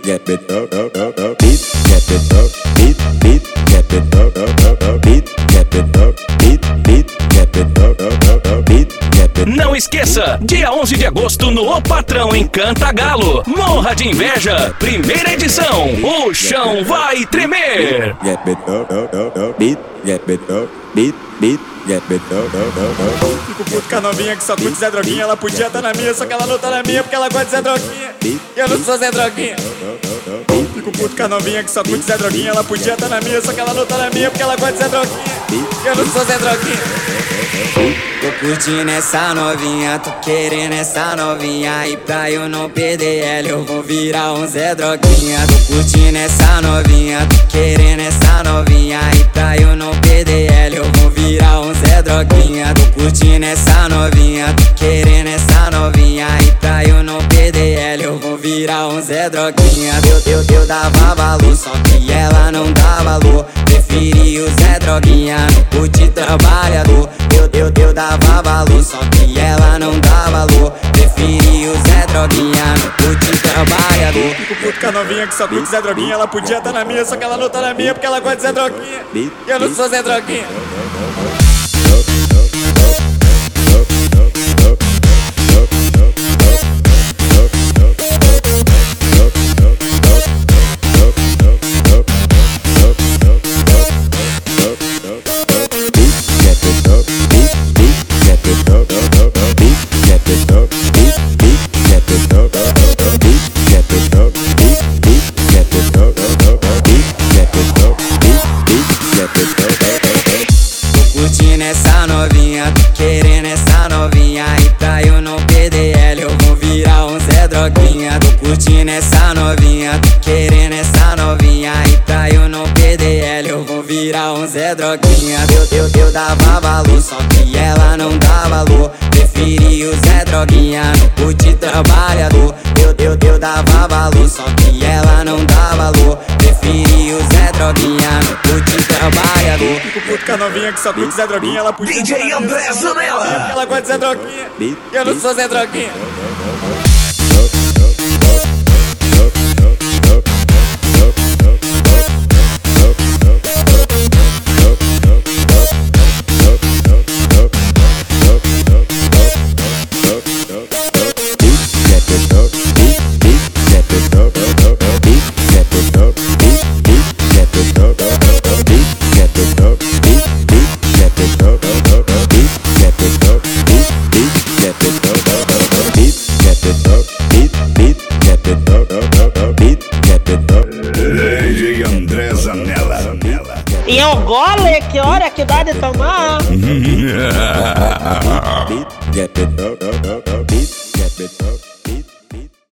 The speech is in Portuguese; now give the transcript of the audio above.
get it up, beat, get it up, beat, get it up, beat, get it up, beat, get it up, beat, get it. Não esqueça, dia 11 de agosto no O Patrão em Cantagalo. Morra de Inveja, primeira edição. O chão vai tremer. Get it up, beat, get it up, beat, get it up. Fico puto com a novinha que só curte Zé Droguinha. Ela podia estar na minha, só que ela não tá na minha porque ela gosta de Zé Droguinha. Eu não sou Zé Droguinha. Fico puto com a novinha que só curte Zé Droguinha. Ela podia estar na minha, só que ela não tá na minha porque ela gosta de Zé Droguinha. Eu não sou Zé Droguinha. Tô curtindo essa novinha, tô querendo essa novinha. E pra eu não perder ela eu vou virar um Zé Droguinha. Tô curtindo essa novinha, tô querendo essa novinha. E pra eu não perder ela eu vou virar um Zé Droguinha. Tô curtindo essa novinha, tô querendo essa novinha. E pra eu não perder ela eu vou virar um Zé Droguinha. Eu dava valor, só que ela não dá valor. Preferi o Zé Droguinha no curte trabalhador. Eu dava valor, só que ela não dá valor. Preferi o Zé Droguinha no curte trabalhador. Fico puto com a novinha que só curte Zé Droguinha. Ela podia estar na minha, só que ela não tá na minha porque ela gosta de Zé Droguinha. Eu não sou Zé Droguinha. Curtindo essa novinha, tô querendo essa novinha. E pra eu não perder ela eu vou virar um Zé Droguinha. Tô curtindo essa novinha, tô querendo essa novinha. E pra eu não perder ela eu vou virar um Zé Droguinha. Eu dava valor, só que ela não dá valor. Preferi o Zé Droguinha no curte trabalhador. Eu dava valor, só que ela não dá valor. Preferi o Zé Droguinha no curte trabalhador. Fico puto com a novinha que só curte Zé Droguinha. Ela podia estar na minha, André Zanella. porque ela gosta de Zé Droguinha. Eu não sou Zé Droguinha. DJ André Zanella. E um gole, que hora que dá de tomar? Get it up, beat, get it up.